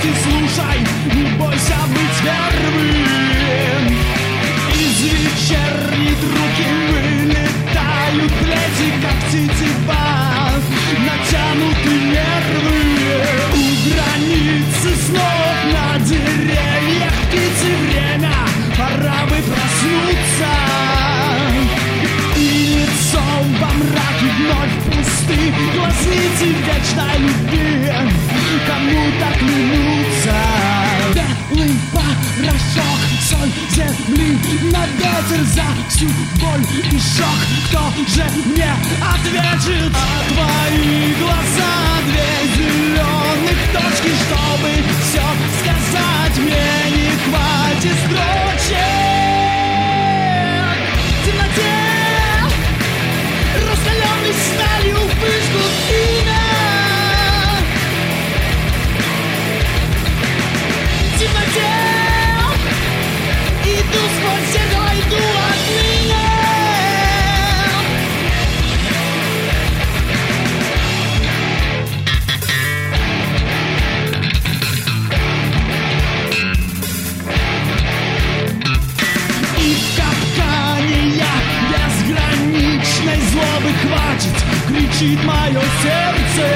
и слушай, не бойся быть первым. Из вечерней руки вылетают плети, как тетива, натянуты нервы. У границы снов на деревьях птицы время, пора бы проснуться. И лицом во мраке вновь пусты глазницы вечной любви, кому-то клянутся. Белый порошок, соль земли на ветер за всю боль и шок. Кто же мне ответит? А твои глаза две зеленых точки, чтобы все сказать, мне не хватит строчек. В темноте раскаленной сталью выжгут имя. В темноте иду сквозь зеркало, иду отныне. И в капкане я безграничной злобы хватит, кричит мое сердце.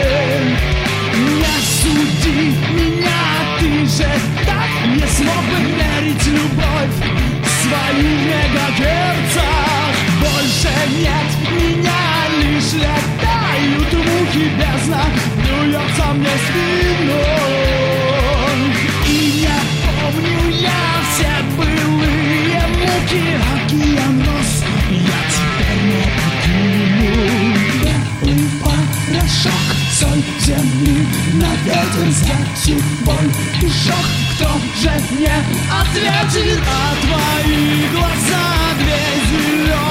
Не суди меня, ты же так не смог бы мерить любовь в своих мегагерцах. Больше нет меня, лишь летают мухи, бездна плюется мне в спину. И не помню я все былые муки, океанос я теперь не покину. Белый порошок, соль земли на ветер за всю боль и шок. Кто же мне ответит? А твои глаза две зеленые